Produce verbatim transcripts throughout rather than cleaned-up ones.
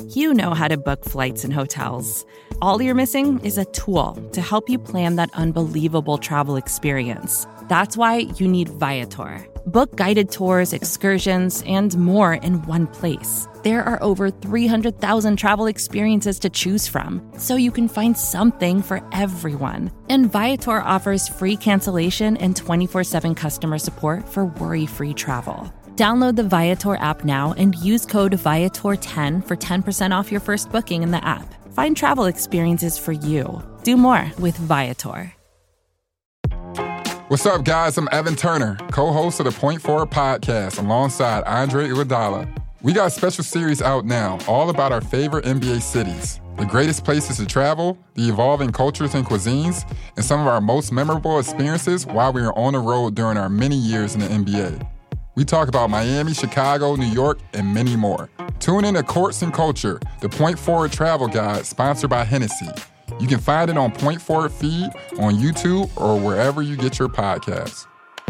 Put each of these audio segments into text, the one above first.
You know how to book flights and hotels. All you're missing is a tool to help you plan that unbelievable travel experience. That's why you need Viator. Book guided tours, excursions, and more in one place. There are over three hundred thousand travel experiences to choose from, so you can find something for everyone. And Viator offers free cancellation and twenty-four seven customer support for worry-free travel. Download the Viator app now and use code Viator ten for ten percent off your first booking in the app. Find travel experiences for you. Do more with Viator. What's up, guys? I'm Evan Turner, co-host of the Point Forward podcast alongside Andre Iguodala. We got a special series out now, all about our favorite N B A cities, the greatest places to travel, the evolving cultures and cuisines, and some of our most memorable experiences while we were on the road during our many years in the N B A. We talk about Miami, Chicago, New York, and many more. Tune in to Courts and Culture, the Point Forward travel guide sponsored by Hennessy. You can find it on Point Forward feed, on YouTube, or wherever you get your podcasts.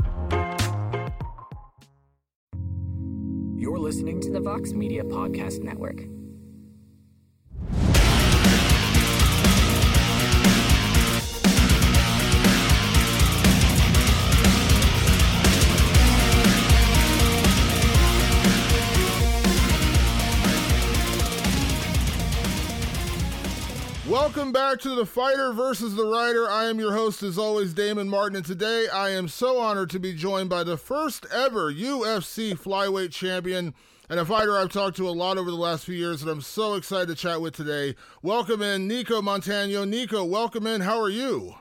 You're listening to the Vox Media Podcast Network. Welcome back to The Fighter versus the Writer. I am your host, as always, Damon Martin, and today I am so honored to be joined by the first ever U F C flyweight champion and a fighter I've talked to a lot over the last few years that I'm so excited to chat with today. Welcome in, Nicco Montano. Nicco, welcome in. How are you?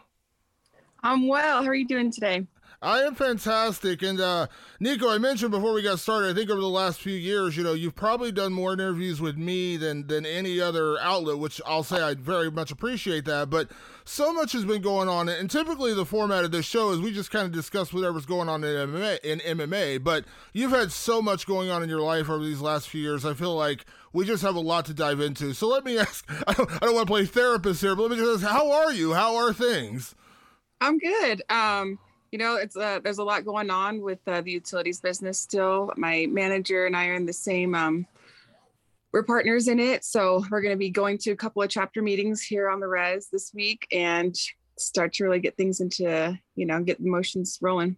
I'm well. How are you doing today? I am fantastic. And uh, Nicco, I mentioned before we got started, I think over the last few years, you know, you've probably done more interviews with me than than any other outlet, which I'll say I very much appreciate that. But so much has been going on. And typically the format of this show is we just kind of discuss whatever's going on in M M A, in M M A. But you've had so much going on in your life over these last few years. I feel like we just have a lot to dive into. So let me ask, I don't, I don't want to play therapist here, but let me just ask, how are you? How are things? I'm good. Um, You know, it's uh, there's a lot going on with uh, the utilities business still. My manager and I are in the same, um, we're partners in it. So we're going to be going to a couple of chapter meetings here on the res this week and start to really get things into, you know, get the motions rolling.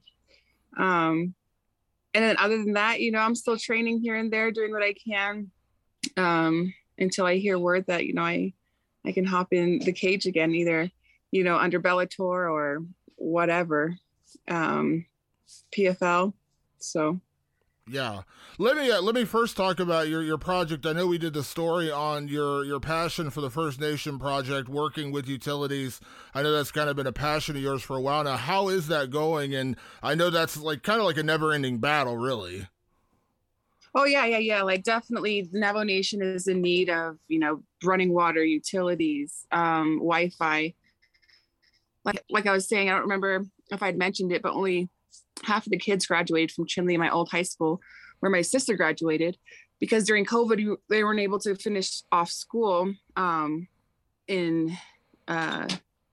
Um, and then other than that, you know, I'm still training here and there, doing what I can um, until I hear word that, you know, I, I can hop in the cage again, either, you know, under Bellator or whatever. um P F L. So yeah, let me uh, let me first talk about your your project. I know we did the story on your your passion for the First Nation project, working with utilities. I know that's kind of been a passion of yours for a while now. How is that going? And I know that's like kind of like a never-ending battle, really. oh yeah yeah yeah like definitely Navajo Nation is in need of, you know, running water, utilities, um Wi-Fi. Like like I was saying, I don't remember if I'd mentioned it, but only half of the kids graduated from Chinle, my old high school, where my sister graduated, because during COVID, they weren't able to finish off school um, in uh,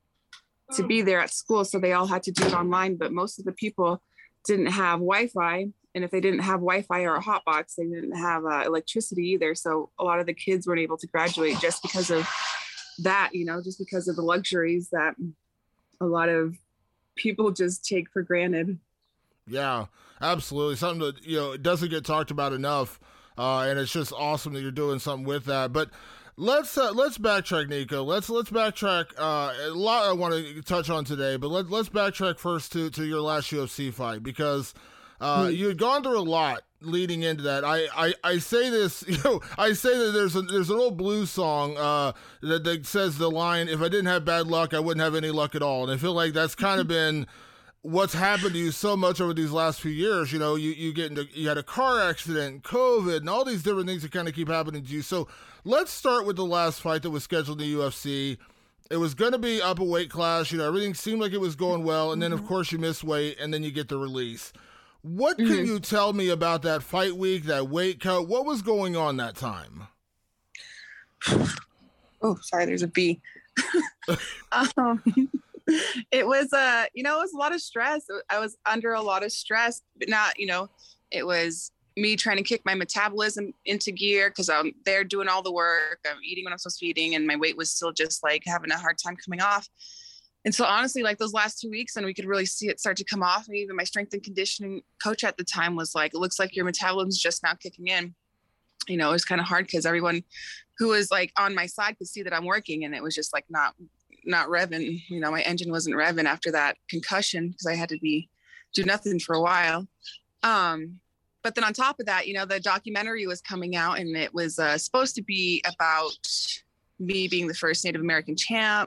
to be there at school. So they all had to do it online, but most of the people didn't have Wi-Fi. And if they didn't have Wi-Fi or a hot box, they didn't have uh, electricity either. So a lot of the kids weren't able to graduate just because of that, you know, just because of the luxuries that a lot of people just take for granted. Yeah, absolutely. Something that, you know, it doesn't get talked about enough. Uh, and it's just awesome that you're doing something with that. But let's uh, let's backtrack, Nicco. Let's let's backtrack. Uh, a lot I want to touch on today, but let, let's backtrack first to, to your last U F C fight, because uh, mm. you had gone through a lot leading into that. I, I, I say this, you know, I say that there's a, there's an old blues song uh, that, that says the line, if I didn't have bad luck, I wouldn't have any luck at all. And I feel like that's kind of been what's happened to you so much over these last few years. You know, you, you get into, you had a car accident, COVID, and all these different things that kind of keep happening to you. So let's start with the last fight that was scheduled in the U F C. It was going to be up a weight class. You know, everything seemed like it was going well. And then, of course, you miss weight, and then you get the release. What can mm-hmm. you tell me about that fight week, that weight cut? What was going on that time? Oh, sorry, there's a bee. um, it was, uh, you know, it was a lot of stress. I was under a lot of stress, but not, you know, it was me trying to kick my metabolism into gear because I'm there doing all the work. I'm eating what I'm supposed to be eating, and my weight was still just like having a hard time coming off. And so honestly, like those last two weeks, and we could really see it start to come off. And even my strength and conditioning coach at the time was like, it looks like your metabolism's just now kicking in. You know, it was kind of hard because everyone who was like on my side could see that I'm working, and it was just like not, not revving. You know, my engine wasn't revving after that concussion because I had to be do nothing for a while. Um, but then on top of that, you know, the documentary was coming out, and it was uh, supposed to be about me being the first Native American champ.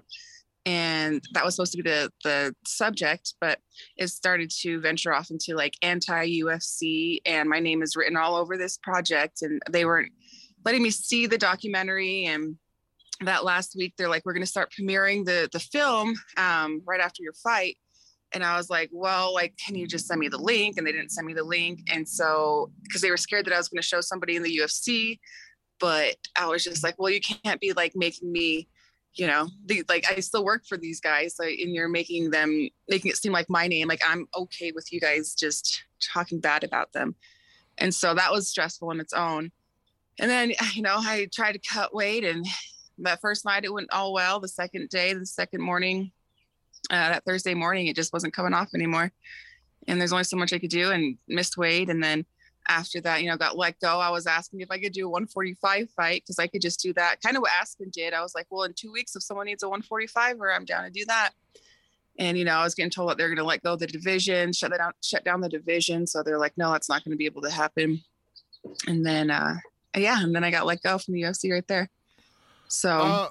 And that was supposed to be the, the subject, but it started to venture off into like anti-U F C, and my name is written all over this project, and they weren't letting me see the documentary. And that last week, they're like, we're going to start premiering the, the film um, right after your fight. And I was like, well, like, can you just send me the link? And they didn't send me the link. And so, because they were scared that I was going to show somebody in the U F C, but I was just like, well, you can't be like making me, you know, the, like I still work for these guys, like, and you're making them, making it seem like my name, like I'm okay with you guys just talking bad about them. And so that was stressful on its own. And then, you know, I tried to cut weight, and that first night it went all well. The second day, the second morning, uh, that Thursday morning, it just wasn't coming off anymore. And there's only so much I could do, and missed weight. And then after that, you know, got let go. I was asking if I could do a one forty-five fight because I could just do that. Kind of what Aspen did. I was like, well, in two weeks, if someone needs a one forty-five, or I'm down to do that. And, you know, I was getting told that they're going to let go of the division, shut that down, shut down the division. So they're like, no, that's not going to be able to happen. And then, uh, yeah, and then I got let go from the U F C right there. So. Uh-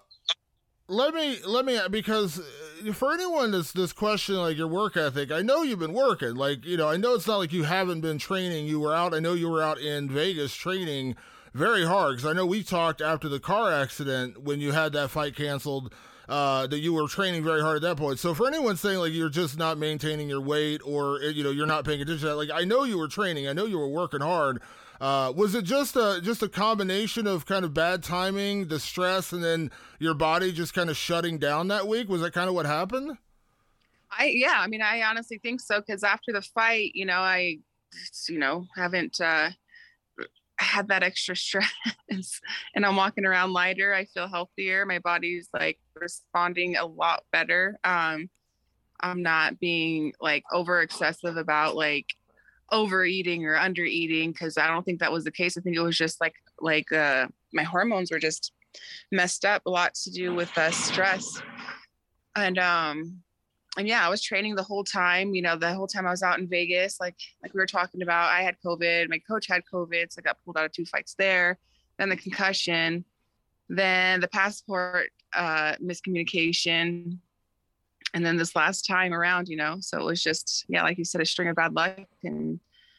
Let me, let me, because for anyone that's this question, like your work ethic, I know you've been working, like, you know, I know it's not like you haven't been training. You were out, I know you were out in Vegas training very hard. Cause I know we talked after the car accident when you had that fight canceled, uh, that you were training very hard at that point. So for anyone saying like you're just not maintaining your weight, or, you know, you're not paying attention to that, like, I know you were training, I know you were working hard. Uh, was it just a, just a combination of kind of bad timing, the stress, and then your body just kind of shutting down that week? Was that kind of what happened? I, yeah, I mean, I honestly think so. Cause after the fight, you know, I, you know, haven't, uh, had that extra stress, and I'm walking around lighter. I feel healthier. My body's like responding a lot better. Um, I'm not being like over excessive about like overeating or under eating, because I don't think that was the case. I think it was just like like uh my hormones were just messed up, a lot to do with uh, stress. And um and yeah, I was training the whole time, you know, the whole time I was out in Vegas, like like we were talking about. I had COVID, my coach had COVID, so I got pulled out of two fights there, then the concussion, then the passport uh miscommunication, and then this last time around, you know, so it was just, yeah, like you said, a string of bad luck. And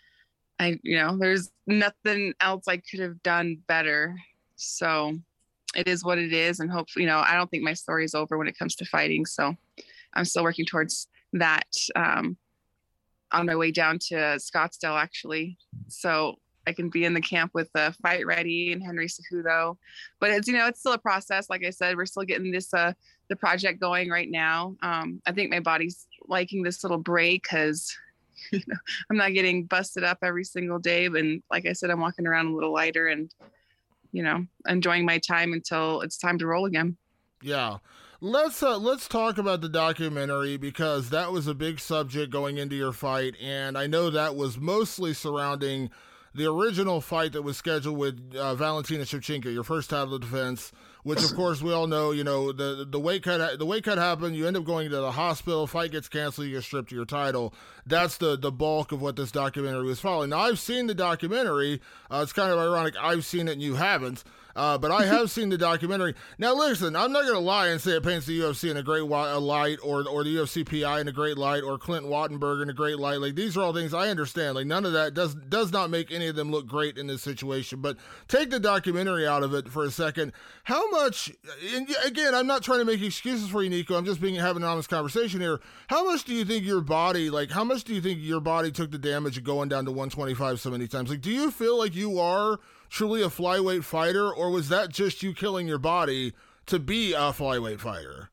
I, you know, there's nothing else I could have done better. So it is what it is. And hopefully, you know, I don't think my story is over when it comes to fighting. So I'm still working towards that, um, on my way down to Scottsdale, actually. So I can be in the camp with uh, Fight Ready and Henry Cejudo. But it's, you know, it's still a process. Like I said, we're still getting this, uh, the project going right now. Um, I think my body's liking this little break because, you know, I'm not getting busted up every single day. And like I said, I'm walking around a little lighter and, you know, enjoying my time until it's time to roll again. Yeah. Let's uh, let's talk about the documentary, because that was a big subject going into your fight. And I know that was mostly surrounding the original fight that was scheduled with uh, Valentina Shevchenko, your first title defense, which of course we all know, you know, the the weight cut the weight cut happened, you end up going to the hospital, fight gets canceled, you get stripped of your title. That's the the bulk of what this documentary was following. Now, I've seen the documentary. Uh, it's kind of ironic I've seen it and you haven't. Uh, but I have seen the documentary. Now, listen, I'm not going to lie and say it paints the U F C in a great light, or or the U F C P I in a great light, or Clint Wattenberg in a great light. Like, these are all things I understand. Like, none of that does does not make any of them look great in this situation. But take the documentary out of it for a second. How much, and again, I'm not trying to make excuses for you, Nico. I'm just being having an honest conversation here. How much do you think your body, like, how much do you think your body took the damage of going down to one twenty-five so many times? Like, do you feel like you are truly a flyweight fighter, or was that just you killing your body to be a flyweight fighter?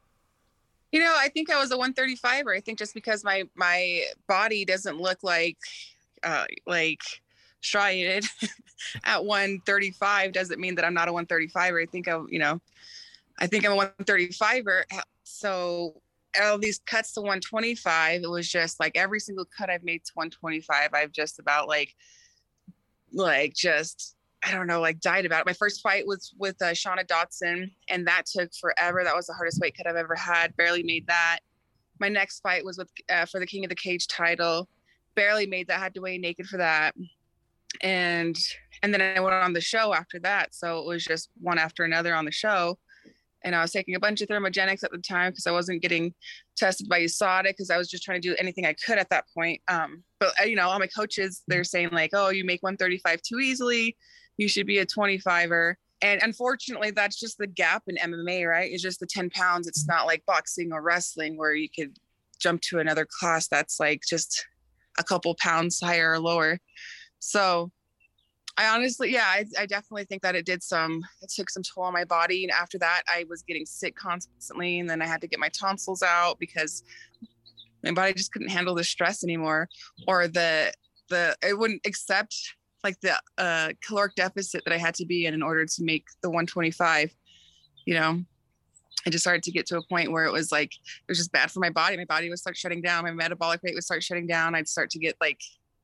You know, I think I was a one thirty-fiver. I think just because my my body doesn't look like uh, like striated at one thirty-five doesn't mean that I'm not a one thirty-fiver. I think I, you know, I think I'm a one thirty-fiver. So all these cuts to one twenty-five, it was just like every single cut I've made to one twenty-five, I've just about like, like just, I don't know, like died about it. My first fight was with uh, Shauna Dotson, and that took forever. That was the hardest weight cut I've ever had. Barely made that. My next fight was with uh, for the King of the Cage title. Barely made that. Had to weigh naked for that. And and then I went on the show after that. So it was just one after another on the show. And I was taking a bunch of thermogenics at the time because I wasn't getting tested by U S A D A because I was just trying to do anything I could at that point. Um, but, you know, all my coaches, they're saying like, oh, you make one thirty-five too easily. You should be a twenty-fiver. And unfortunately, that's just the gap in M M A, right? It's just the ten pounds. It's not like boxing or wrestling where you could jump to another class that's like just a couple pounds higher or lower. So I honestly, yeah, I, I definitely think that it did some, it took some toll on my body. And after that, I was getting sick constantly. And then I had to get my tonsils out because my body just couldn't handle the stress anymore, or the, the, it wouldn't accept like the uh, caloric deficit that I had to be in in order to make the one twenty-five. You know, I just started to get to a point where it was like, it was just bad for my body. My body would start shutting down. My metabolic rate would start shutting down. I'd start to get like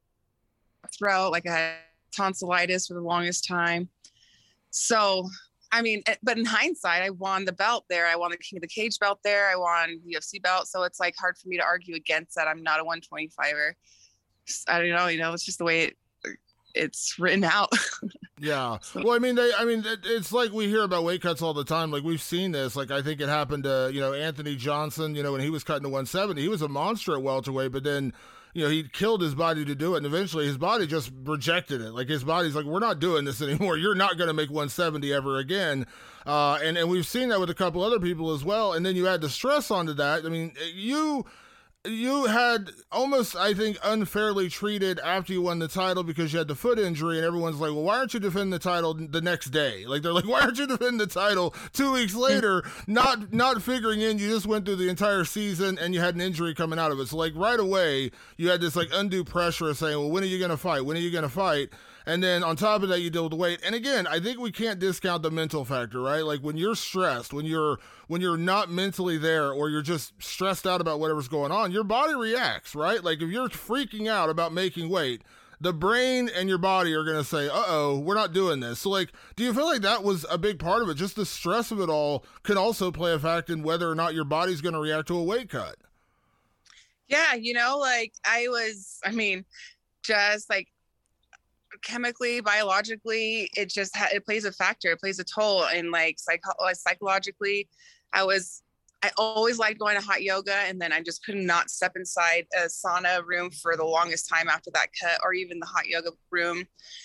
throat, like I had tonsillitis for the longest time. So, I mean, but in hindsight, I won the belt there. I won the King of the Cage belt there. I won the U F C belt. So it's like hard for me to argue against that. I'm not a one twenty-fiver. I don't know, you know, it's just the way it, it's written out. Yeah. Well, I mean, they, I mean, it, it's like we hear about weight cuts all the time. Like we've seen this. Like I think it happened to, you know, Anthony Johnson, you know, when he was cutting to one seventy, he was a monster at welterweight, but then, you know, he killed his body to do it. And eventually his body just rejected it. Like his body's like, we're not doing this anymore. You're not going to make one seventy ever again. Uh, and, and we've seen that with a couple other people as well. And then you add the stress onto that. I mean, you, you had almost, I think, unfairly treated after you won the title because you had the foot injury, and everyone's like, well, why aren't you defending the title the next day? Like, they're like, why aren't you defending the title two weeks later? not not figuring in you just went through the entire season and you had an injury coming out of it. So, like, right away, you had this, like, undue pressure of saying, well, when are you going to fight? When are you going to fight? And then on top of that, you deal with the weight. And again, I think we can't discount the mental factor, right? Like when you're stressed, when you're when you're not mentally there, or you're just stressed out about whatever's going on, your body reacts, right? Like if you're freaking out about making weight, the brain and your body are going to say, uh-oh, we're not doing this. So like, do you feel like that was a big part of it? Just the stress of it all can also play a factor in whether or not your body's going to react to a weight cut. Yeah, you know, like I was, I mean, just like, chemically, biologically, it just ha- it plays a factor. It plays a toll. And like psycho- psychologically, I was I always liked going to hot yoga, and then I just could not step inside a sauna room for the longest time after that cut, or even the hot yoga room.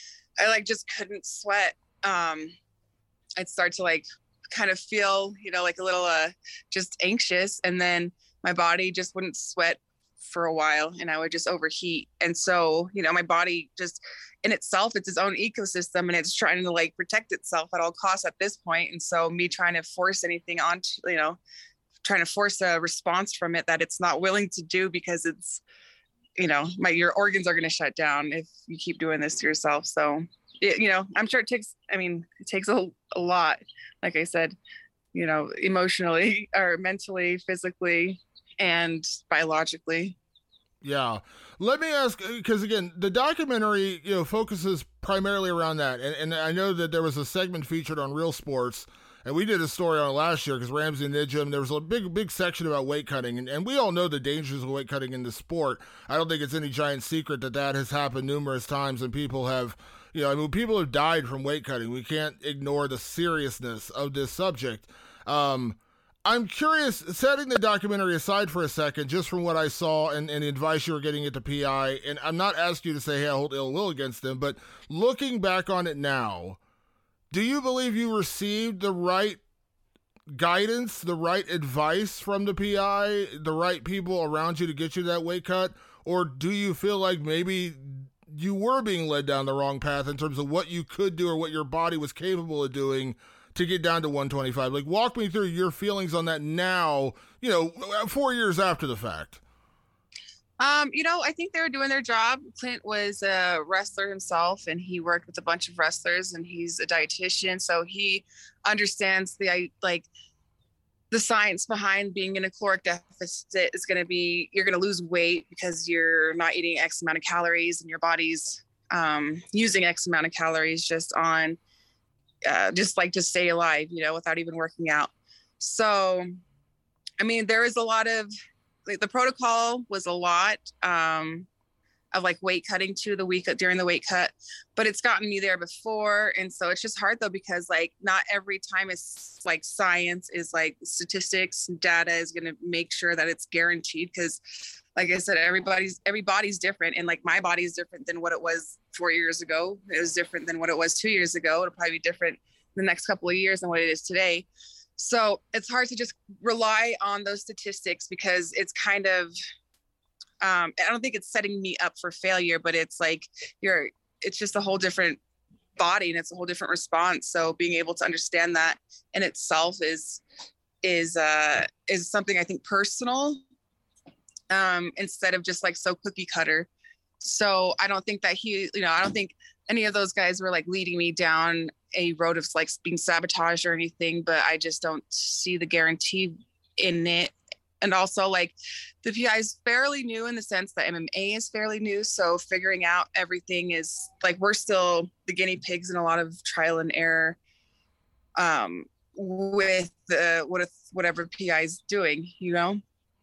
I like just couldn't sweat. Um, I'd start to like kind of feel, you know, like a little uh just anxious, and then my body just wouldn't sweat for a while, and I would just overheat. And so, you know, my body just in itself, it's its own ecosystem, and it's trying to like protect itself at all costs at this point. And so me trying to force anything on, you know, trying to force a response from it that it's not willing to do, because it's, you know, my, your organs are going to shut down if you keep doing this to yourself. So, it, you know, I'm sure it takes, I mean, it takes a, a lot, like I said, you know, emotionally or mentally, physically, and biologically. Yeah. Let me ask, because again, the documentary, you know, focuses primarily around that. And, and I know that there was a segment featured on Real Sports, and we did a story on it last year because Ramsey Nijum, there was a big, big section about weight cutting. And, and we all know the dangers of weight cutting in the sport. I don't think it's any giant secret that that has happened numerous times, and people have, you know, I mean, people have died from weight cutting. We can't ignore the seriousness of this subject. Um, I'm curious, setting the documentary aside for a second, just from what I saw and, and the advice you were getting at the P I, and I'm not asking you to say, hey, I hold ill will against them, but looking back on it now, do you believe you received the right guidance, the right advice from the P I, the right people around you to get you that weight cut? Or do you feel like maybe you were being led down the wrong path in terms of what you could do or what your body was capable of doing to get down to one twenty-five? Like, walk me through your feelings on that now, you know, four years after the fact. Um, you know, I think they were doing their job. Clint was a wrestler himself, and he worked with a bunch of wrestlers, and he's a dietitian, so he understands the like the science behind being in a caloric deficit is going to be you're going to lose weight because you're not eating X amount of calories, and your body's um, using X amount of calories just on uh, just like to stay alive, you know, without even working out. So, I mean, there is a lot of like the protocol was a lot um, of like weight cutting too the week during the weight cut, but it's gotten me there before. And so it's just hard though, because like not every time is like science is like statistics and data is going to make sure that it's guaranteed. Cause like I said, everybody's, everybody's different. And like my body is different than what it was four years ago. It was different than what it was two years ago. It'll probably be different in the next couple of years than what it is today. So it's hard to just rely on those statistics because it's kind of, um, I don't think it's setting me up for failure, but it's like you're, it's just a whole different body and it's a whole different response. So being able to understand that in itself is, is, uh, is something I think personal, um, instead of just like so cookie cutter. So I don't think that he, you know, I don't think any of those guys were like leading me down a road of like being sabotaged or anything, but I just don't see the guarantee in it. And also like the P I is fairly new in the sense that M M A is fairly new. So figuring out everything is like, we're still the guinea pigs in a lot of trial and error um, with the, what if, whatever P I is doing, you know?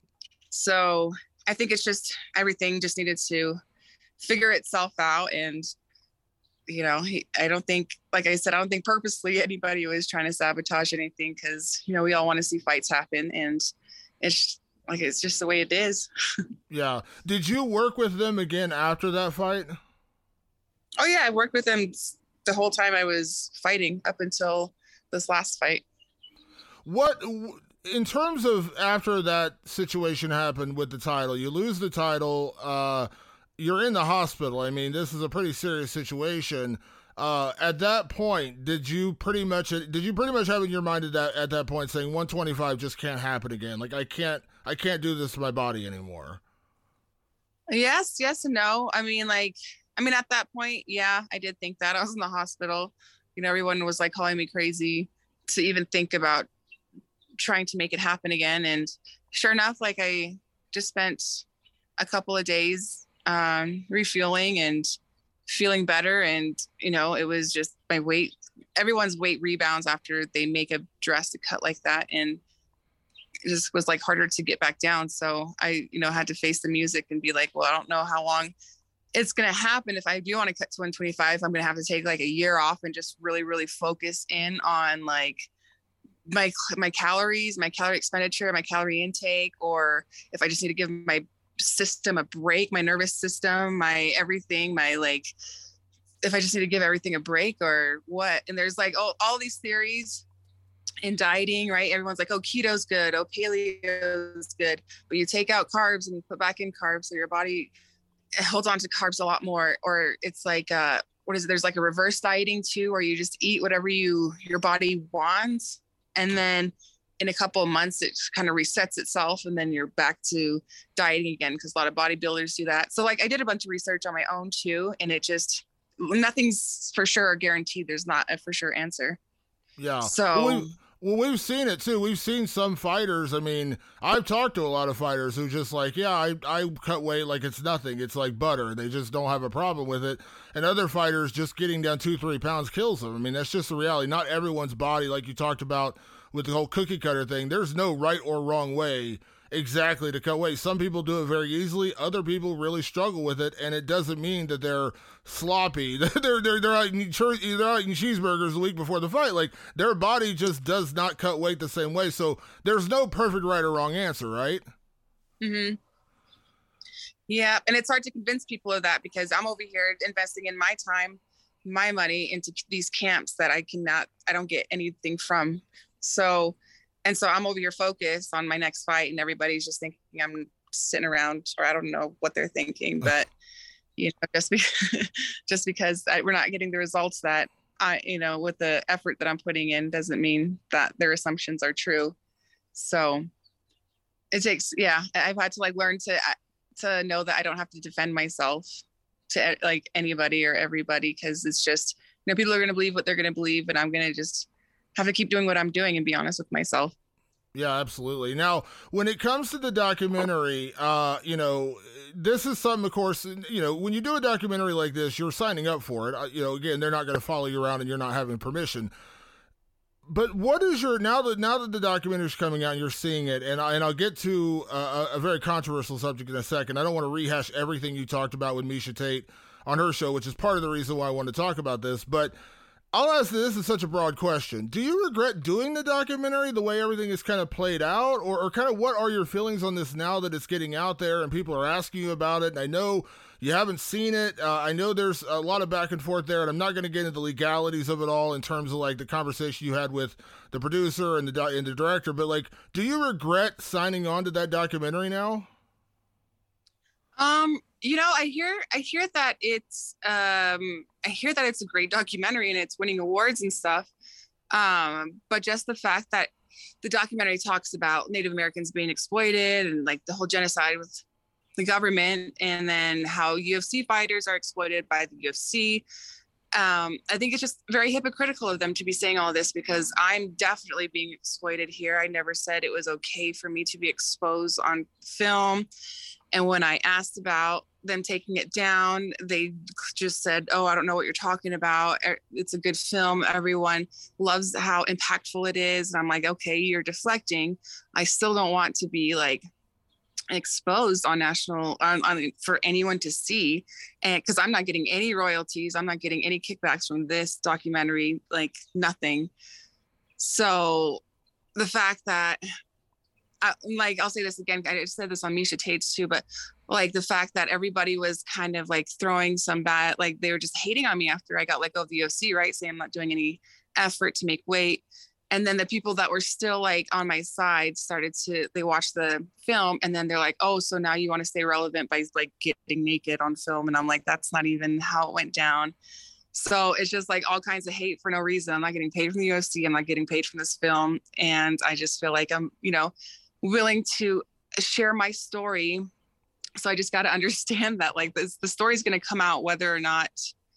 So I think it's just, everything just needed to figure itself out. And you know, he, I don't think, like I said, I don't think purposely anybody was trying to sabotage anything because, you know, we all want to see fights happen and it's like, it's just the way it is. Yeah. Did you work with them again after that fight? Oh yeah. I worked with them the whole time I was fighting up until this last fight. What, in terms of after that situation happened with the title, you lose the title, uh, you're in the hospital. I mean, this is a pretty serious situation. Uh, at that point, did you pretty much did you pretty much have in your mind at that at that point saying one twenty-five just can't happen again? Like I can't I can't do this to my body anymore. Yes, yes and no. I mean, like I mean, at that point, yeah, I did think that. I was in the hospital. You know, everyone was like calling me crazy to even think about trying to make it happen again. And sure enough, like I just spent a couple of days um, refueling and feeling better. And, you know, it was just my weight, everyone's weight rebounds after they make a drastic cut like that. And it just was like harder to get back down. So I, you know, had to face the music and be like, well, I don't know how long it's going to happen. If I do want to cut to one twenty-five, I'm going to have to take like a year off and just really, really focus in on like my, my calories, my calorie expenditure, my calorie intake, or if I just need to give my system a break, my nervous system, my everything, my like, if I just need to give everything a break or what. And there's like, oh, all these theories in dieting, right? Everyone's like, oh, keto's good. Oh, paleo's good. But you take out carbs and you put back in carbs. So your body holds on to carbs a lot more. Or it's like, uh, what is it? There's like a reverse dieting too, where you just eat whatever you, your body wants. And then in a couple of months, it kind of resets itself and then you're back to dieting again. Cause a lot of bodybuilders do that. So like I did a bunch of research on my own too. And it just, nothing's for sure guaranteed. There's not a for sure answer. Yeah. So well, we've, well, we've seen it too. We've seen some fighters. I mean, I've talked to a lot of fighters who just like, yeah, I, I cut weight like it's nothing. It's like butter. They just don't have a problem with it. And other fighters just getting down two, three pounds kills them. I mean, that's just the reality. Not everyone's body, like you talked about with the whole cookie cutter thing. There's no right or wrong way exactly to cut weight. Some people do it very easily. Other people really struggle with it, and it doesn't mean that they're sloppy. they're they're they're out eating, they're out eating cheeseburgers the week before the fight. Like their body just does not cut weight the same way. So there's no perfect right or wrong answer, right? Mm-hmm. Yeah, and it's hard to convince people of that because I'm over here investing in my time, my money into these camps that I cannot, I don't get anything from. So, and so I'm over here focused on my next fight and everybody's just thinking I'm sitting around, or I don't know what they're thinking, but you know, just because, just because I, we're not getting the results that I, you know, with the effort that I'm putting in doesn't mean that their assumptions are true. So it takes, yeah, I've had to like learn to, to know that I don't have to defend myself to like anybody or everybody, because it's just, you know, people are going to believe what they're going to believe, and I'm going to just have to keep doing what I'm doing and be honest with myself. Yeah, absolutely. Now, when it comes to the documentary, uh, you know, this is something, of course, you know, when you do a documentary like this, you're signing up for it. Uh, you know, again, they're not going to follow you around and you're not having permission. But what is your, now that now that the documentary is coming out and you're seeing it, and, I, and I'll get to a, a very controversial subject in a second. I don't want to rehash everything you talked about with Misha Tate on her show, which is part of the reason why I want to talk about this. But I'll ask you, this is such a broad question. Do you regret doing the documentary, the way everything is kind of played out? Or, or kind of what are your feelings on this now that it's getting out there and people are asking you about it? And I know you haven't seen it. Uh, I know there's a lot of back and forth there, and I'm not going to get into the legalities of it all in terms of like the conversation you had with the producer and the, and the director. But like, do you regret signing on to that documentary now? Um, you know, I hear, I hear that it's, um, I hear that it's a great documentary and it's winning awards and stuff. Um, but just the fact that the documentary talks about Native Americans being exploited and like the whole genocide with the government, and then how U F C fighters are exploited by the U F C. Um, I think it's just very hypocritical of them to be saying all this, because I'm definitely being exploited here. I never said it was okay for me to be exposed on film. And when I asked about them taking it down, they just said, oh, I don't know what you're talking about. It's a good film. Everyone loves how impactful it is. And I'm like, okay, you're deflecting. I still don't want to be like exposed on national, on, on for anyone to see. And because I'm not getting any royalties, I'm not getting any kickbacks from this documentary, like nothing. So the fact that, I, like, I'll say this again, I just said this on Misha Tate's too, but like the fact that everybody was kind of like throwing some bad, like they were just hating on me after I got let go of the U F C, right? Saying I'm not doing any effort to make weight. And then the people that were still like on my side started to, they watched the film and then they're like, oh, so now you want to stay relevant by like getting naked on film. And I'm like, that's not even how it went down. So it's just like all kinds of hate for no reason. I'm not getting paid from the U F C. I'm not getting paid from this film. And I just feel like I'm, you know, willing to share my story. So I just got to understand that like this, the story is going to come out whether or not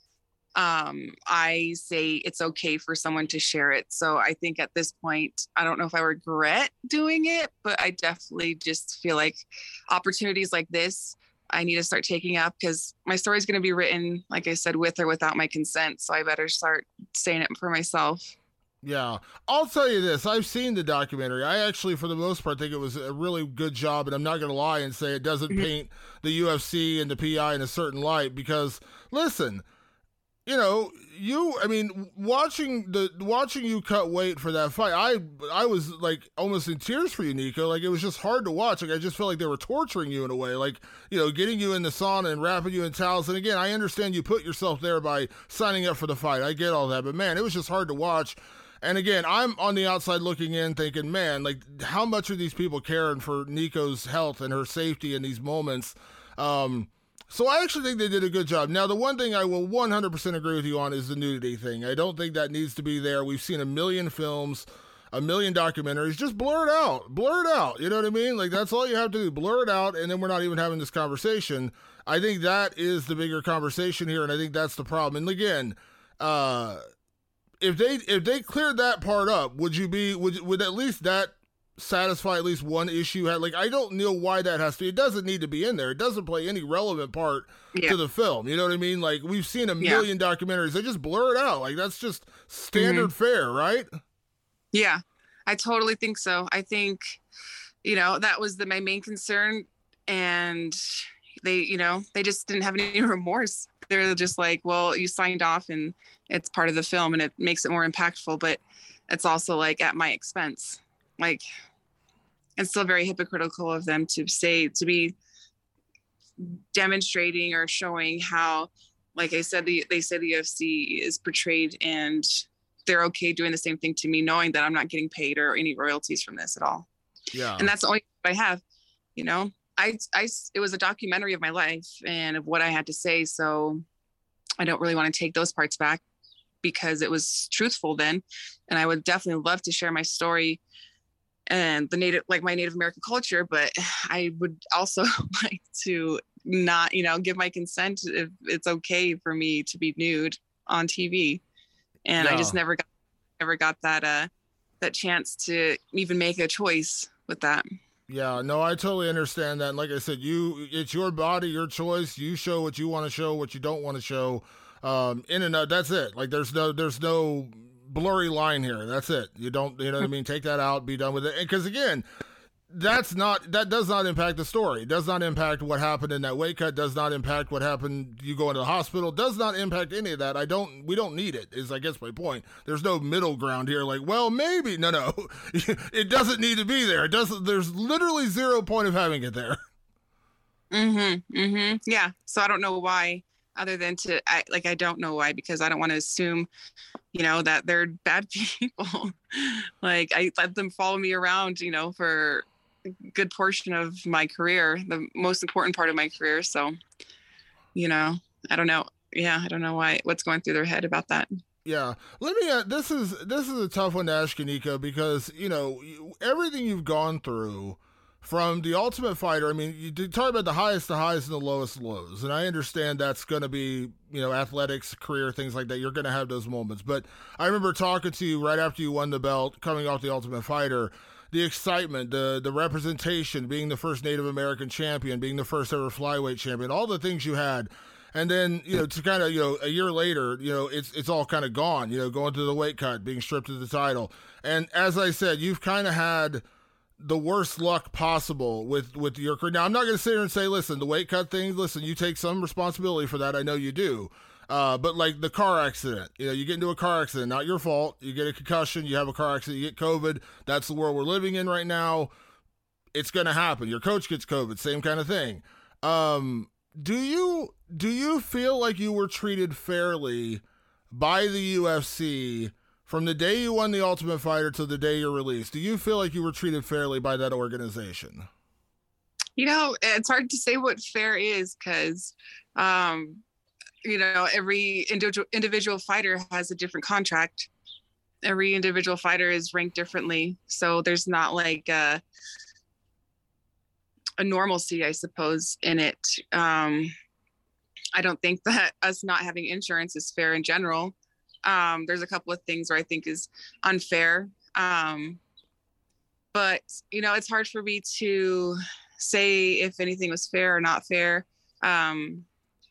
um, I say it's okay for someone to share it. So I think at this point, I don't know if I regret doing it, but I definitely just feel like opportunities like this, I need to start taking up, because my story is going to be written, like I said, with or without my consent. So I better start saying it for myself. Yeah, I'll tell you this. I've seen the documentary. I actually, for the most part, think it was a really good job, and I'm not going to lie and say it doesn't mm-hmm. paint the U F C and the P I in a certain light, because, listen, you know, you, I mean, watching the watching you cut weight for that fight, I I was, like, almost in tears for you, Nico. Like, it was just hard to watch. Like, I just felt like they were torturing you in a way, like, you know, getting you in the sauna and wrapping you in towels. And, again, I understand you put yourself there by signing up for the fight. I get all that. But, man, it was just hard to watch. And again, I'm on the outside looking in thinking, man, like how much are these people caring for Nico's health and her safety in these moments? Um, so I actually think they did a good job. Now, the one thing I will one hundred percent agree with you on is the nudity thing. I don't think that needs to be there. We've seen a million films, a million documentaries. Just blur it out. Blur it out. You know what I mean? Like that's all you have to do. Blur it out, and then we're not even having this conversation. I think that is the bigger conversation here, and I think that's the problem. And again, uh, If they if they cleared that part up, would you be would would at least that satisfy at least one issue? Like I don't know why that has to. It doesn't need to be in there. It doesn't play any relevant part yeah. to the film. You know what I mean? Like we've seen a million yeah. documentaries. They just blur it out. Like that's just standard mm-hmm. fare, right? Yeah, I totally think so. I think you know that was the my main concern, and they you know they just didn't have any remorse. They're just like, well, you signed off and it's part of the film and it makes it more impactful, but it's also like at my expense. Like, it's still very hypocritical of them to say, to be demonstrating or showing how, like I said, the, they say the U F C is portrayed and they're okay doing the same thing to me, knowing that I'm not getting paid or any royalties from this at all. Yeah. And that's the only I have, you know. I, I, it was a documentary of my life and of what I had to say. So I don't really want to take those parts back because it was truthful then. And I would definitely love to share my story and the native, like my Native American culture, but I would also like to not, you know, give my consent if it's okay for me to be nude on T V. And yeah. I just never got, never got that, uh, that chance to even make a choice with that. Yeah, no, I totally understand that. And like I said, you, it's your body, your choice. You show what you want to show, what you don't want to show. Um, in and out, that's it. Like there's no, there's no blurry line here. That's it. You don't, you know what I mean? Take that out, be done with it. And because again, that's not, that does not impact the story. It does not impact what happened in that weight cut. Does not impact what happened. You go into the hospital. Does not impact any of that. I don't, we don't need it is I guess my point. There's no middle ground here. Like, well, maybe, no, no, it doesn't need to be there. It doesn't, there's literally zero point of having it there. Mm-hmm. Mm-hmm. Yeah. So I don't know why, other than to, I, like, I don't know why, because I don't want to assume, you know, that they're bad people. Like I let them follow me around, you know, for a good portion of my career, the most important part of my career. So, you know, I don't know. Yeah. I don't know why, what's going through their head about that. Yeah. Let me, uh, this is, this is a tough one to ask you, Nika, because, you know, everything you've gone through from the Ultimate Fighter, I mean, you did talk about the highest, the highs and the lowest lows. And I understand that's going to be, you know, athletics, career, things like that. You're going to have those moments. But I remember talking to you right after you won the belt, coming off the Ultimate Fighter, the excitement, the the representation, being the first Native American champion, being the first ever flyweight champion, all the things you had. And then, you know, to kind of, you know, a year later, you know, it's it's all kind of gone, you know, going through the weight cut, being stripped of the title. And as I said, you've kind of had the worst luck possible with, with your career. Now, I'm not going to sit here and say, listen, the weight cut thing, listen, you take some responsibility for that. I know you do. Uh, but like the car accident, you know, you get into a car accident, not your fault. You get a concussion, you have a car accident, you get COVID. That's the world we're living in right now. It's going to happen. Your coach gets COVID, same kind of thing. Um, do you, do you feel like you were treated fairly by the U F C from the day you won the Ultimate Fighter to the day you're released? Do you feel like you were treated fairly by that organization? You know, it's hard to say what fair is because, um, you know, every individual individual fighter has a different contract. Every individual fighter is ranked differently. So there's not like a, a normalcy, I suppose, in it. Um, I don't think that us not having insurance is fair in general. Um, there's a couple of things where I think is unfair. Um, but, you know, it's hard for me to say if anything was fair or not fair. Um,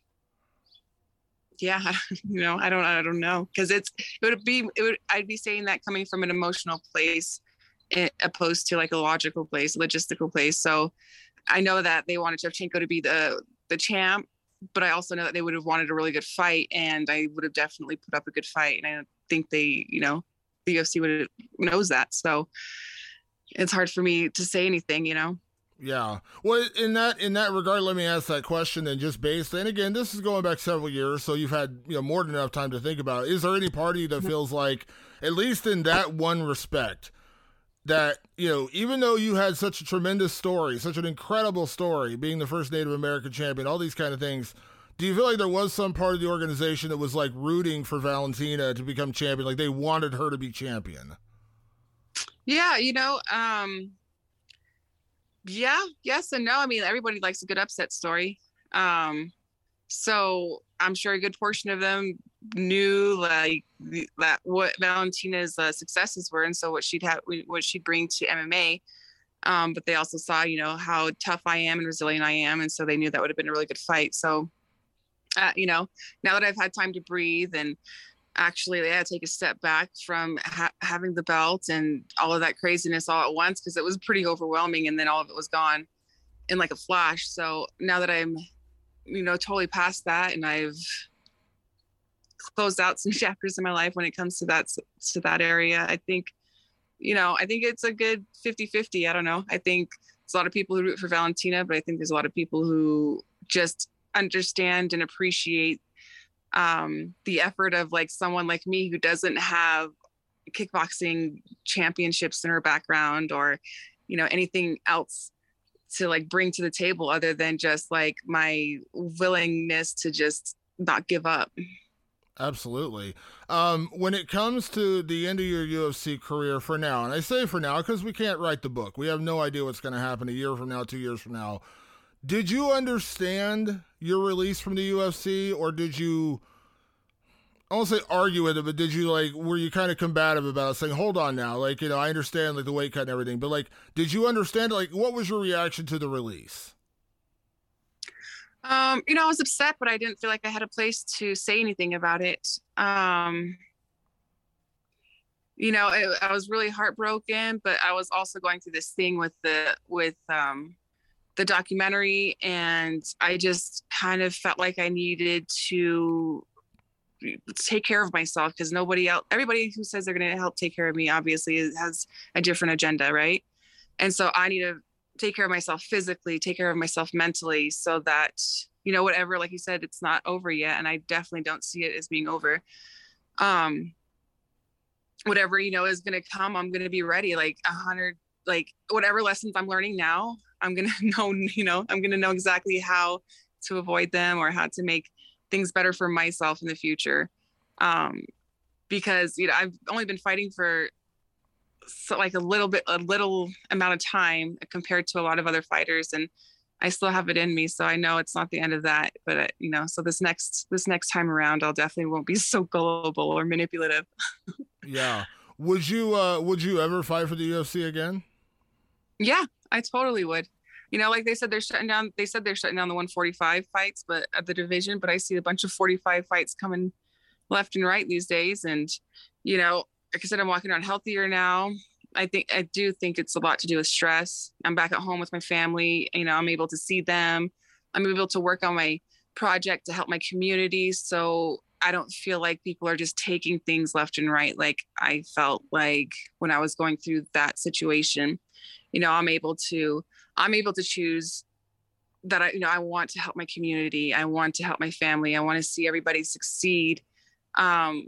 yeah, you know, I don't, I don't know. Cause it's, it would be, it would, I'd be saying that coming from an emotional place opposed to like a logical place, logistical place. So I know that they wanted Shevchenko to be the, the champ, but I also know that they would have wanted a really good fight, and I would have definitely put up a good fight. And I think they, you know, the U F C would knows that. So it's hard for me to say anything, you know? Yeah. Well, in that, in that regard, let me ask that question and just based, and again, this is going back several years, so you've had, you know, more than enough time to think about it. Is there any party that feels like, at least in that one respect, that, you know, even though you had such a tremendous story, such an incredible story, being the first Native American champion, all these kind of things, do you feel like there was some part of the organization that was like rooting for Valentina to become champion? Like they wanted her to be champion? Yeah. You know, um, yeah, yes and no. I mean, everybody likes a good upset story. Um, so I'm sure a good portion of them knew like that what Valentina's uh, successes were, and so what she'd have, what she'd bring to M M A. Um, but they also saw, you know, how tough I am and resilient I am, and so they knew that would have been a really good fight. So, uh, you know, now that I've had time to breathe and actually they had to take a step back from ha- having the belt and all of that craziness all at once, because it was pretty overwhelming, and then all of it was gone in like a flash. So now that I'm, you know, totally past that, and I've closed out some chapters in my life when it comes to that to that area, I think, you know, I think it's a good fifty-fifty. I don't know. I think there's a lot of people who root for Valentina, but I think there's a lot of people who just understand and appreciate um, the effort of like someone like me who doesn't have kickboxing championships in her background or, you know, anything else to like bring to the table other than just like my willingness to just not give up. Absolutely. Um, when it comes to the end of your U F C career for now, and I say for now because we can't write the book. We have no idea what's going to happen a year from now, two years from now. Did you understand your release from the U F C, or did you, I won't say argue with it, but did you, like, were you kind of combative about it, saying, hold on now, like, you know, I understand, like, the weight cut and everything, but, like, did you understand, like, what was your reaction to the release? Um, you know, I was upset, but I didn't feel like I had a place to say anything about it. Um, you know, it, I was really heartbroken, but I was also going through this thing with the, with, um, the documentary. And I just kind of felt like I needed to take care of myself, because nobody else, everybody who says they're going to help take care of me, obviously has a different agenda. Right. And so I need to take care of myself physically, take care of myself mentally, so that, you know, whatever, like you said, it's not over yet. And I definitely don't see it as being over. Um, whatever, you know, is going to come, I'm going to be ready. Like a hundred, like whatever lessons I'm learning now, I'm going to know, you know, I'm going to know exactly how to avoid them or how to make things better for myself in the future. Um, because, you know, I've only been fighting for so like a little bit, a little amount of time compared to a lot of other fighters. And I still have it in me. So I know it's not the end of that, but uh, you know, so this next, this next time around, I'll definitely won't be so gullible or manipulative. Yeah. Would you, uh, would you ever fight for the U F C again? Yeah, I totally would. You know, like they said, they're shutting down, they said they're shutting down the one forty-five fights, but at the division, but I see a bunch of forty-five fights coming left and right these days. And, you know, like I said, I'm walking around healthier now. I think, I do think it's a lot to do with stress. I'm back at home with my family. You know, I'm able to see them. I'm able to work on my project to help my community. So I don't feel like people are just taking things left and right. Like I felt like when I was going through that situation, you know, I'm able to, I'm able to choose that I, you know, I want to help my community. I want to help my family. I want to see everybody succeed. Um,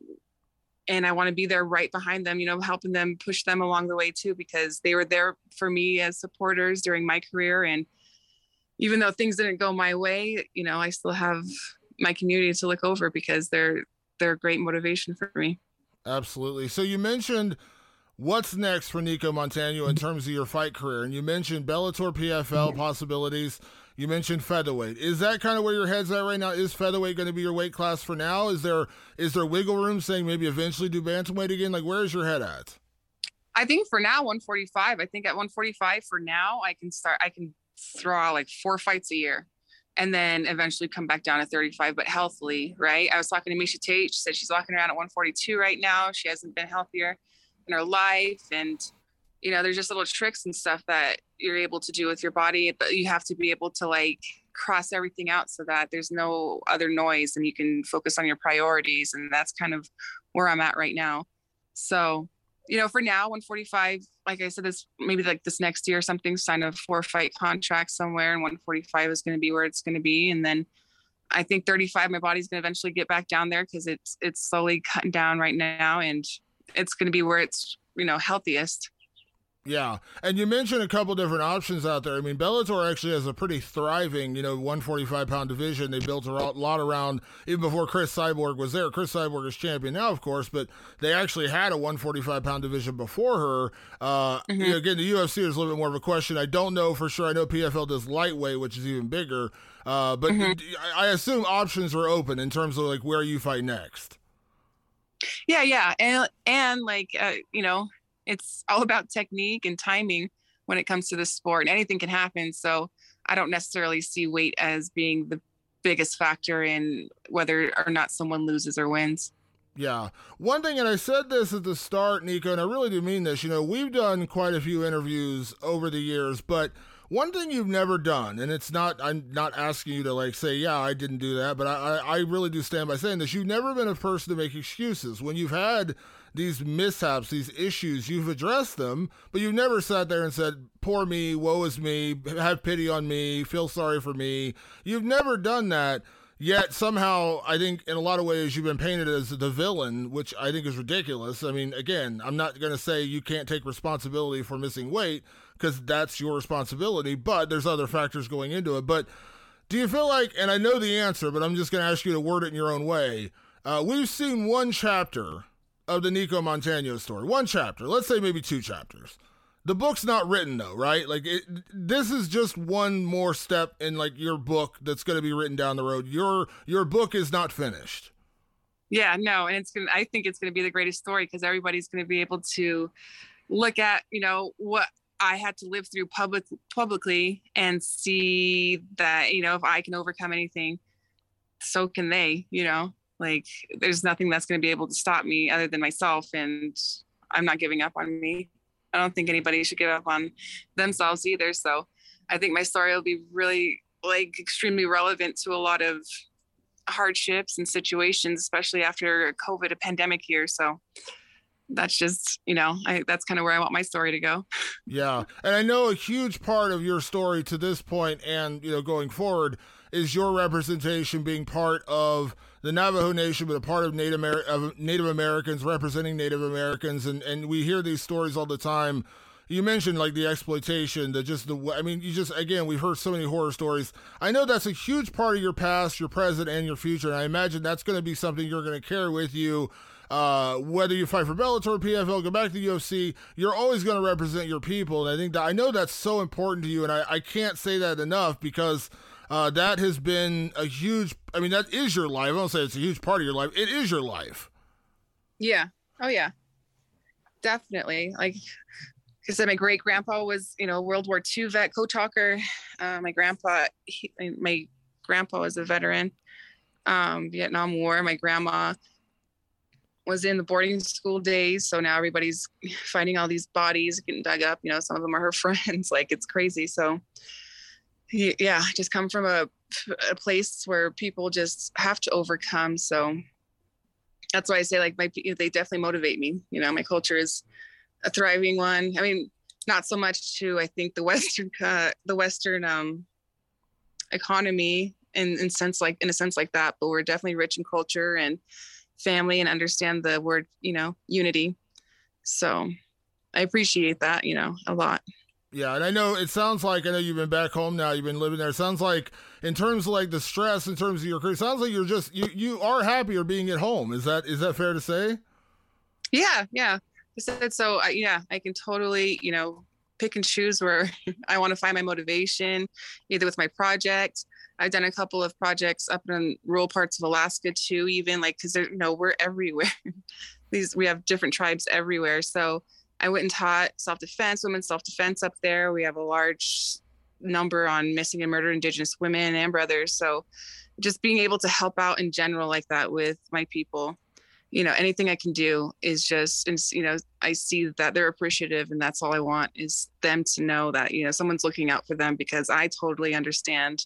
and I want to be there right behind them, you know, helping them, push them along the way too, because they were there for me as supporters during my career. And even though things didn't go my way, you know, I still have my community to look over because they're, they're great motivation for me. Absolutely. So you mentioned what's next for Nicco Montano in terms of your fight career. And you mentioned Bellator P F L possibilities. You mentioned featherweight. Is that kind of where your head's at right now? Is featherweight going to be your weight class for now? Is there is there wiggle room saying maybe eventually do bantamweight again? Like, where is your head at? I think for now, one forty-five. I think at one forty-five for now, I can start, I can throw out like four fights a year and then eventually come back down to thirty-five, but healthily, right? I was talking to Miesha Tate. She said she's walking around at one forty-two right now. She hasn't been healthier in her life. And, you know, there's just little tricks and stuff that you're able to do with your body, but you have to be able to like cross everything out so that there's no other noise and you can focus on your priorities. And that's kind of where I'm at right now. So, you know, for now, one forty-five, like I said, this maybe like this next year or something, sign a four fight contract somewhere, and one forty-five is going to be where it's going to be. And then I think thirty-five, my body's going to eventually get back down there because it's, it's slowly cutting down right now. And it's going to be where it's, you know, healthiest. Yeah. And you mentioned a couple different options out there. I mean, Bellator actually has a pretty thriving, you know, one forty-five pound division. They built a lot around, even before Chris Cyborg was there. Chris Cyborg is champion now, of course, but they actually had a one forty-five pound division before her. Uh, mm-hmm. You know, again, the U F C is a little bit more of a question. I don't know for sure. I know P F L does lightweight, which is even bigger. Uh, but mm-hmm. I assume options are open in terms of like where you fight next. Yeah. Yeah. And, and like, uh, you know, it's all about technique and timing when it comes to the sport, and anything can happen. So I don't necessarily see weight as being the biggest factor in whether or not someone loses or wins. Yeah. One thing, and I said this at the start, Nicco, and I really do mean this, you know, we've done quite a few interviews over the years, but one thing you've never done, and it's not, I'm not asking you to like say, yeah, I didn't do that, but I, I really do stand by saying this. You've never been a person to make excuses. When you've had these mishaps, these issues, you've addressed them, but you've never sat there and said, poor me, woe is me, have pity on me, feel sorry for me. You've never done that. Yet somehow, I think in a lot of ways you've been painted as the villain, which I think is ridiculous. I mean, again, I'm not going to say you can't take responsibility for missing weight because that's your responsibility, but there's other factors going into it. But do you feel like, and I know the answer, but I'm just going to ask you to word it in your own way, uh, we've seen one chapter of the Nico Montano story. One chapter. Let's say maybe two chapters. The book's not written though, right? Like it, this is just one more step in like your book that's going to be written down the road. Your your book is not finished. Yeah, no, and it's gonna. I think it's going to be the greatest story because everybody's going to be able to look at, you know, what I had to live through public publicly and see that, you know, if I can overcome anything, so can they. You know, like there's nothing that's going to be able to stop me other than myself, and I'm not giving up on me. I don't think anybody should give up on themselves either. So I think my story will be really like extremely relevant to a lot of hardships and situations, especially after COVID, a pandemic year. So that's just, you know, I, that's kind of where I want my story to go. Yeah. And I know a huge part of your story to this point and, you know, going forward is your representation being part of the Navajo Nation, but a part of Native, Amer- of Native Americans, representing Native Americans. And, and we hear these stories all the time. You mentioned like the exploitation, the just the, I mean, you just, again, we've heard so many horror stories. I know that's a huge part of your past, your present, and your future. And I imagine that's going to be something you're going to carry with you. Uh, whether you fight for Bellator, P F L, go back to the U F C, you're always going to represent your people. And I think that, I know that's so important to you. And I, I can't say that enough because uh, that has been a huge, I mean, that is your life. I don't say it's a huge part of your life. It is your life. Yeah. Oh yeah, definitely. Like, because my great grandpa was, you know, World War Two vet, Coach Hawker. Uh, my grandpa, he, my grandpa was a veteran, um, Vietnam War. My grandma was in the boarding school days. So now everybody's finding all these bodies getting dug up. You know, some of them are her friends. Like it's crazy. So he, yeah, just come from a, a place where people just have to overcome. So that's why I say like my, they definitely motivate me. You know, my culture is a thriving one. I mean, not so much to, I think the Western, uh, the Western um, economy in, in sense like, in a sense like that, but we're definitely rich in culture and family and understand the word, you know, unity. So I appreciate that, you know, a lot. Yeah. And I know it sounds like, I know you've been back home now, you've been living there. It sounds like in terms of like the stress, in terms of your career, it sounds like you're just, you, you are happier being at home. Is that, is that fair to say? Yeah. Yeah. So uh, yeah, I can totally, you know, pick and choose where I want to find my motivation, either with my project. I've done a couple of projects up in rural parts of Alaska too, even like, cause there, you know, we're everywhere. These, we have different tribes everywhere. So I went and taught self-defense, women's self-defense up there. We have a large number on missing and murdered Indigenous women and brothers. So just being able to help out in general like that with my people, you know, anything I can do is just, you know, I see that they're appreciative and that's all I want is them to know that, you know, someone's looking out for them because I totally understand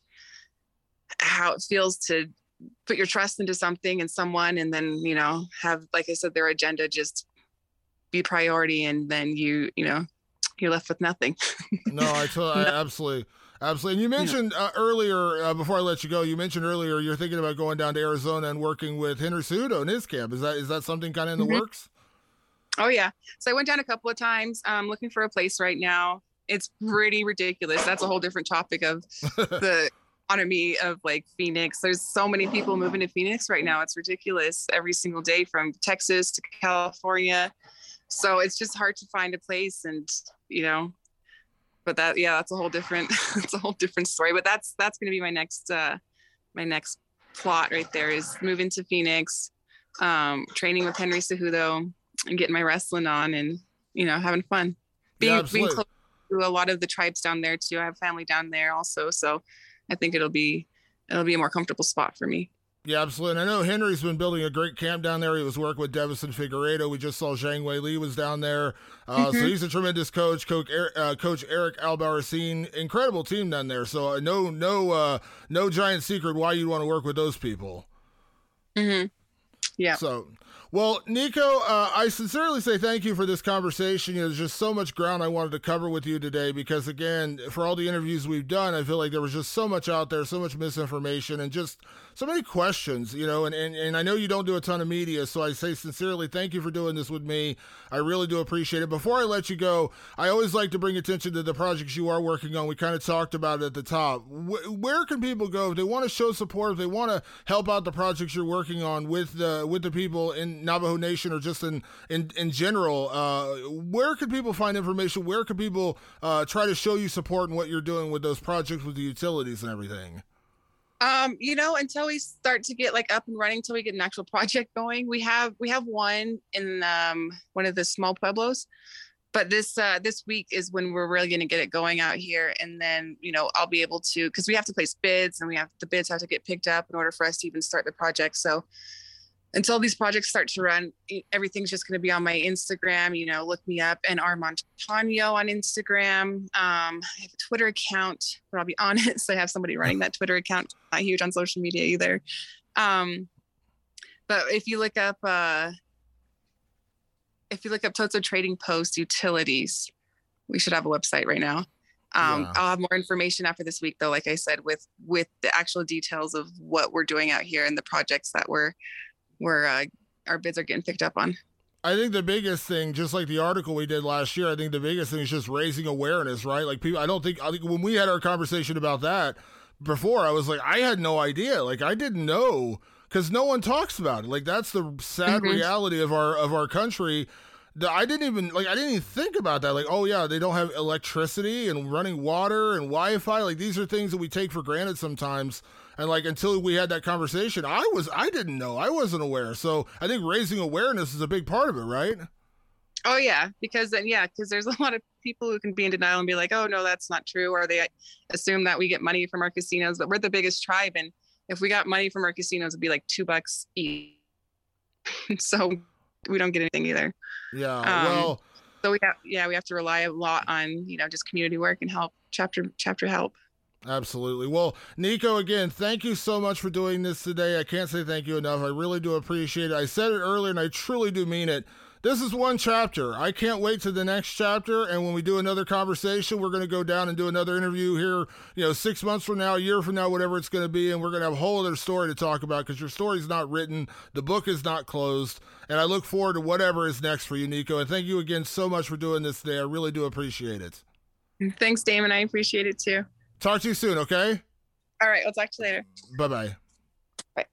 how it feels to put your trust into something and someone and then, you know, have, like I said, their agenda just be priority and then you, you know, you're left with nothing. No, I totally, no. absolutely. Absolutely. And you mentioned uh, earlier, uh, before I let you go, you mentioned earlier you're thinking about going down to Arizona and working with Henry Cejudo in his camp. Is that is that something kind of in the mm-hmm. works? Oh, yeah. So I went down a couple of times. I'm looking for a place right now. It's pretty ridiculous. That's a whole different topic of the economy of like Phoenix. There's so many people moving to Phoenix right now. It's ridiculous every single day from Texas to California. So it's just hard to find a place and, you know, but that, yeah, that's a whole different, it's a whole different story, but that's, that's going to be my next, uh, my next plot right there is moving to Phoenix, um, training with Henry Cejudo and getting my wrestling on and, you know, having fun. Being, yeah, being close to a lot of the tribes down there too. I have family down there also. So I think it'll be, it'll be a more comfortable spot for me. Yeah, absolutely. And I know Henry's been building a great camp down there. He was working with Devison Figueiredo. We just saw Zhang Wei Li was down there. Uh, mm-hmm. So he's a tremendous coach. Coach, uh, Coach Eric Albarracin, incredible team down there. So uh, no, no, uh, no giant secret why you want to work with those people. Mm-hmm. Yeah. So, well, Nico, uh, I sincerely say thank you for this conversation. You know, there's just so much ground I wanted to cover with you today because, again, for all the interviews we've done, I feel like there was just so much out there, so much misinformation, and just so many questions, you know, and, and, and I know you don't do a ton of media, so I say sincerely thank you for doing this with me. I really do appreciate it. Before I let you go, I always like to bring attention to the projects you are working on. We kind of talked about it at the top. Where can people go if they want to show support, if they want to help out the projects you're working on with the the with the people in Navajo Nation or just in in, in general, uh, where could people find information? Where could people uh, try to show you support in what you're doing with those projects with the utilities and everything? Um, you know, until we start to get like up and running, until we get an actual project going, we have we have one in um, one of the small pueblos. But this uh, this week is when we're really going to get it going out here, and then you know I'll be able to, because we have to place bids, and we have the bids have to get picked up in order for us to even start the project. So until these projects start to run, everything's just going to be on my Instagram. You know, look me up, and our Montano on Instagram. Um, I have a Twitter account, but I'll be honest, I have somebody running that Twitter account. Not huge on social media either. Um, but if you look up. Uh, If you look up Tozo Trading Post Utilities, we should have a website right now. Um, yeah. I'll have more information after this week, though, like I said, with with the actual details of what we're doing out here and the projects that we're, we're uh, our bids are getting picked up on. I think the biggest thing, just like the article we did last year, I think the biggest thing is just raising awareness, right? Like people, I don't think, I think when we had our conversation about that before, I was like, I had no idea. Like I didn't know. Because no one talks about it. Like that's the sad mm-hmm. reality of our of our country. I didn't even like I didn't even think about that. Like, oh yeah, they don't have electricity and running water and Wi-Fi. Like these are things that we take for granted sometimes. And like until we had that conversation, I was I didn't know. I wasn't aware. So I think raising awareness is a big part of it, right? Oh yeah, because then yeah, because there's a lot of people who can be in denial and be like, oh no, that's not true, or they assume that we get money from our casinos, but we're the biggest tribe, and if we got money from our casinos, it'd be like two bucks each. So we don't get anything either. Yeah. Um, well, so we have, yeah, we have to rely a lot on, you know, just community work and help, chapter, chapter help. Absolutely. Well, Nico, again, thank you so much for doing this today. I can't say thank you enough. I really do appreciate it. I said it earlier and I truly do mean it. This is one chapter. I can't wait to the next chapter. And when we do another conversation, we're going to go down and do another interview here, you know, six months from now, a year from now, whatever it's going to be. And we're going to have a whole other story to talk about because your story's not written. The book is not closed. And I look forward to whatever is next for you, Nico. And thank you again so much for doing this today. I really do appreciate it. Thanks, Damon. I appreciate it too. Talk to you soon, okay? All right. We'll talk to you later. Bye-bye. Bye.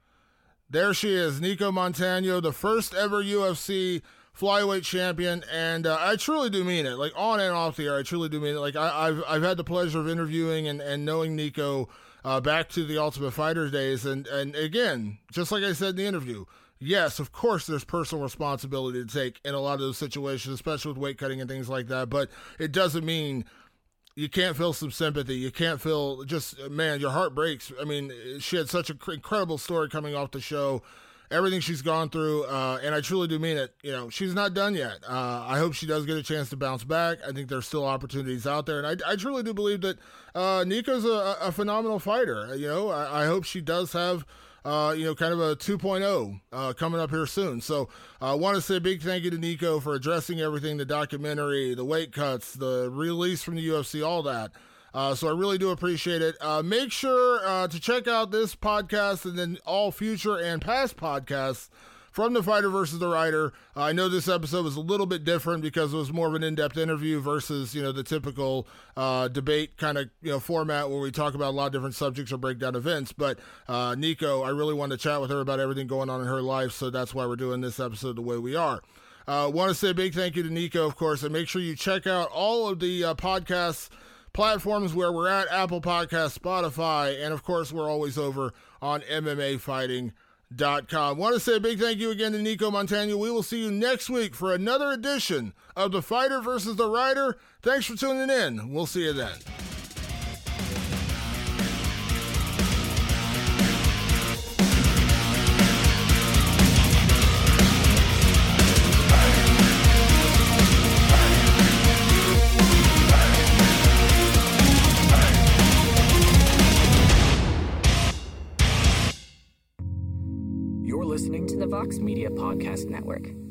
There she is, Nico Montano, the first ever U F C flyweight champion, and uh, I truly do mean it. Like on and off the air, I truly do mean it. Like I, I've I've had the pleasure of interviewing and, and knowing Nico uh, back to the Ultimate Fighter days, and and again, just like I said in the interview, yes, of course, there's personal responsibility to take in a lot of those situations, especially with weight cutting and things like that. But it doesn't mean you can't feel some sympathy. You can't feel just, man, your heart breaks. I mean, she had such an incredible story coming off the show, everything she's gone through, uh, and I truly do mean it. You know, she's not done yet. Uh, I hope she does get a chance to bounce back. I think there's still opportunities out there, and I, I truly do believe that uh, Nico's a, a phenomenal fighter. You know, I, I hope she does have Uh, you know, kind of a two point oh uh, coming up here soon. So I uh, want to say a big thank you to Nico for addressing everything, the documentary, the weight cuts, the release from the U F C, all that. Uh, so I really do appreciate it. Uh, make sure uh, to check out this podcast and then all future and past podcasts from The Fighter versus the Writer. Uh, I know this episode was a little bit different because it was more of an in-depth interview versus, you know, the typical uh, debate kind of, you know, format where we talk about a lot of different subjects or break down events. But uh, Nico, I really wanted to chat with her about everything going on in her life, so that's why we're doing this episode the way we are. I uh, want to say a big thank you to Nico, of course, and make sure you check out all of the uh, podcasts platforms where we're at: Apple Podcasts, Spotify, and of course we're always over on M M A Fighting dot com. Want to say a big thank you again to Nico Montano. We will see you next week for another edition of The Fighter versus the Writer. Thanks for tuning in. We'll see you then. You're listening to the Vox Media Podcast Network.